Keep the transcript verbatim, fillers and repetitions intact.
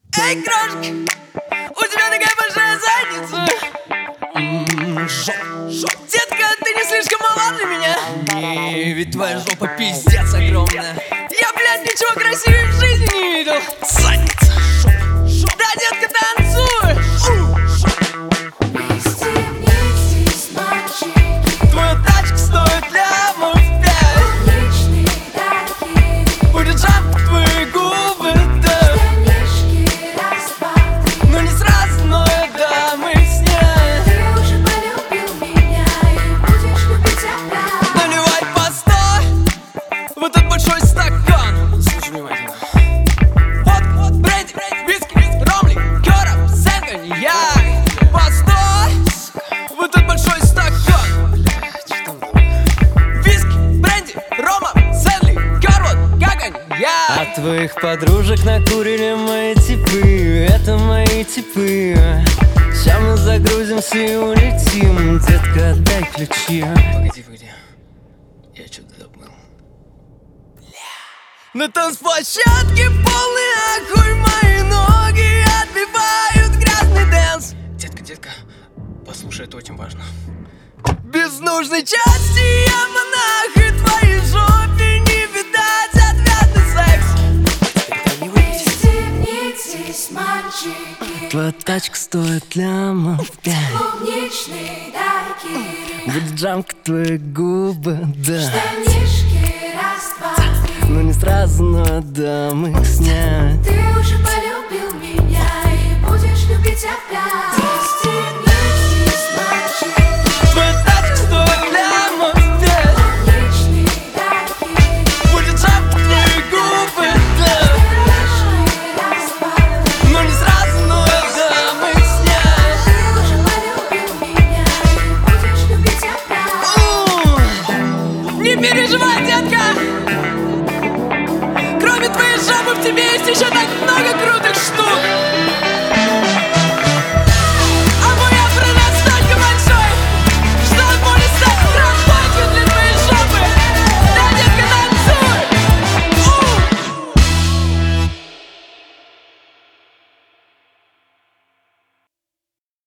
Эй, крошка, у тебя такая большая задница. Детка, ты не слишком мала для меня. Не, ведь твоя жопа пиздец огромная. Я, блядь, ничего красивее в жизни не видел. Задница. Да, детка, танцуй. Твоя тачка стоит лямов пять. Будет джамп в твои губы, да. Ну не сразу, но да, мы снять. Ты уже полюбил меня и будешь любить опять. Наливай постой в этот большой стакан. Слушай внимательно. Вот, вот, бренди, виски, ром, ликеров, сен, коньяк. Постой в этот большой стакан. Виски, бренди, рома, сен, ликер, вот как коньяк. От твоих подружек накурили мои типы. Это мои типы. Сейчас мы загрузимся и улетим. Детка, отдай ключи. Погоди, погоди, я что-то забыл. На танцплощадке полный ахуй, мои ноги отбивают грязный дэнс. Детка, детка, послушай, это очень важно. Без нужной части я монах, и твоей жопе не видать ответный секс. Пристегнитесь, мальчики. Твоя тачка стоит лямов пять. Клубничный дайкiri. Будет джамк твои губы, да. Штанишки раз, два, три. Ну не сразу, но да, мы снять. Ты уже полюбил меня и будешь любить опять.